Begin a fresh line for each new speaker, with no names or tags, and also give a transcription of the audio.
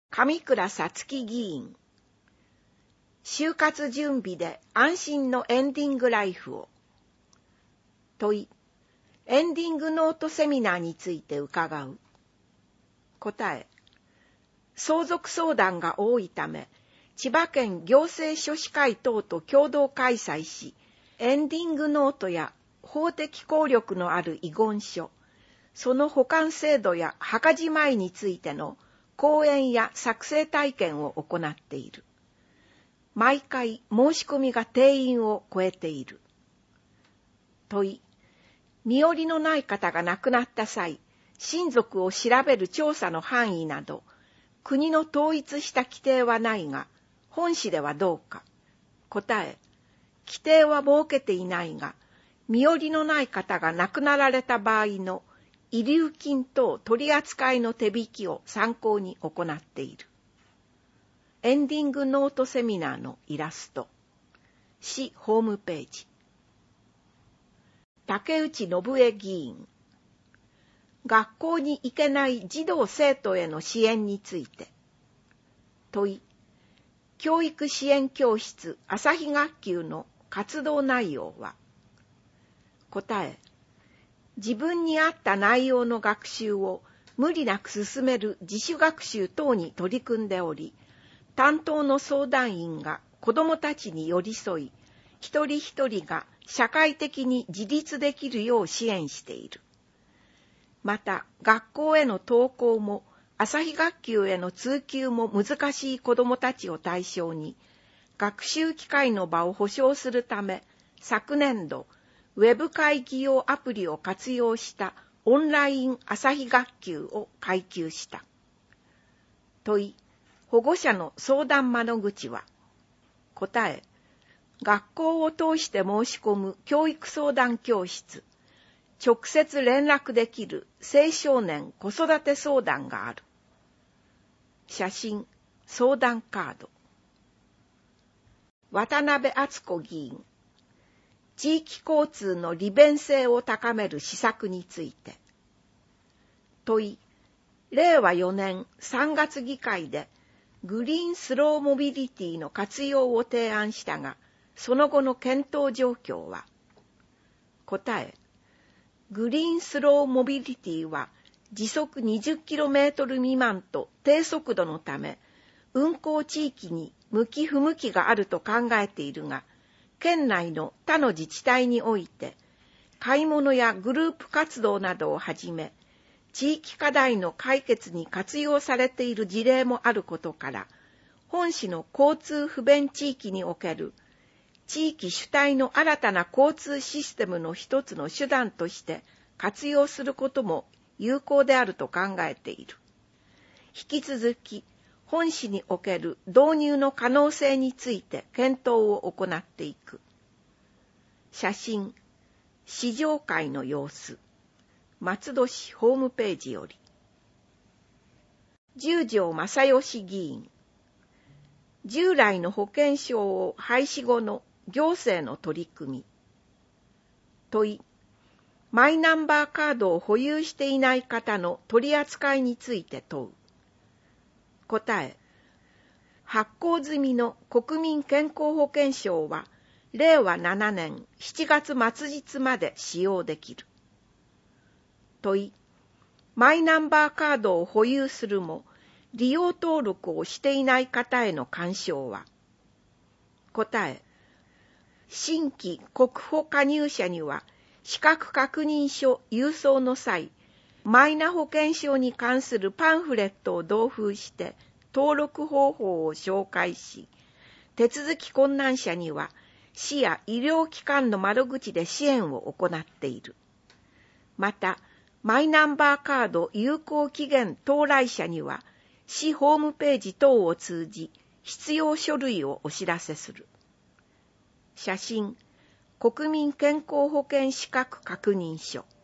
上倉さつき議員。就活準備で安心のエンディングライフを。問い。エンディングノートセミナーについて伺う。答え。相続相談が多いため、千葉県行政書士会等と共同開催し、エンディングノートや法的効力のある遺言書、その保管制度や墓じまいについての講演や作成体験を行っている。毎回申し込みが定員を超えている。問い。身寄りのない方が亡くなった際、親族を調べる調査の範囲など、国の統一した規定はないが、本市ではどうか。答え。規定は設けていないが、身寄りのない方が亡くなられた場合の遺留金等取り扱いの手引きを参考に行っている。エンディングノートセミナーのイラスト。市ホームページ。竹内信江議員。学校に行けない児童生徒への支援について。問い。教育支援教室朝日学級の活動内容は。答え。自分に合った内容の学習を無理なく進める自主学習等に取り組んでおり、担当の相談員が子どもたちに寄り添い、一人一人が社会的に自立できるよう支援している。また、学校への登校も、朝日学級への通級も難しい子どもたちを対象に、学習機会の場を保障するため、昨年度、ウェブ会議用アプリを活用したオンライン朝日学級を開級した。問い。保護者の相談窓口は。答え。学校を通して申し込む教育相談教室。直接連絡できる青少年子育て相談がある。写真、相談カード。渡辺敦子議員。地域交通の利便性を高める施策について。問い。令和4年3月議会でグリーンスローモビリティの活用を提案したが、その後の検討状況は。答え。グリーンスローモビリティは時速 20km 未満と低速度のため、運行地域に向き不向きがあると考えているが、県内の他の自治体において、買い物やグループ活動などをはじめ、地域課題の解決に活用されている事例もあることから、本市の交通不便地域における地域主体の新たな交通システムの一つの手段として活用することも有効であると考えている。引き続き、本市における導入の可能性について検討を行っていく。写真、試乗会の様子。松戸市ホームページより。十条正義議員。従来の保険証を廃止後の行政の取り組み。問い。マイナンバーカードを保有していない方の取り扱いについて問う。答え。発行済みの国民健康保険証は令和7年7月末日まで使用できる。問い。マイナンバーカードを保有するも利用登録をしていない方への干渉は。答え。新規国保加入者には資格確認書郵送の際、マイナ保険証に関するパンフレットを同封して登録方法を紹介し、手続き困難者には市や医療機関の窓口で支援を行っている。また、マイナンバーカード有効期限到来者には市ホームページ等を通じ必要書類をお知らせする。写真、国民健康保険資格確認書。